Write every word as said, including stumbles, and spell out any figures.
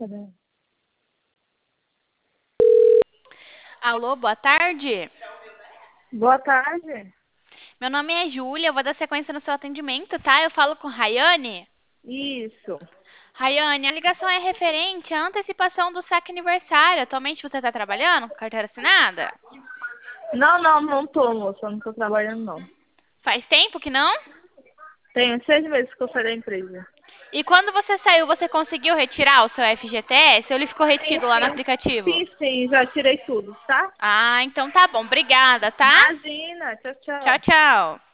Cadê? Alô, boa tarde. Boa tarde. Meu nome é Júlia, eu vou dar sequência no seu atendimento, tá? Eu falo com Rayane. Isso. Rayane, a ligação é referente à antecipação do saque aniversário. Atualmente você está trabalhando com carteira assinada? Não, não, não tô, moça. Eu não tô trabalhando, não. Faz tempo que não? Tenho seis meses que eu saí da empresa. E quando você saiu, você conseguiu retirar o seu F G T S ou ele ficou Sim, retido lá no sim. aplicativo? Sim, sim, já tirei tudo, tá? Ah, então tá bom. Obrigada, tá? Imagina. Tchau, Tchau, tchau. tchau.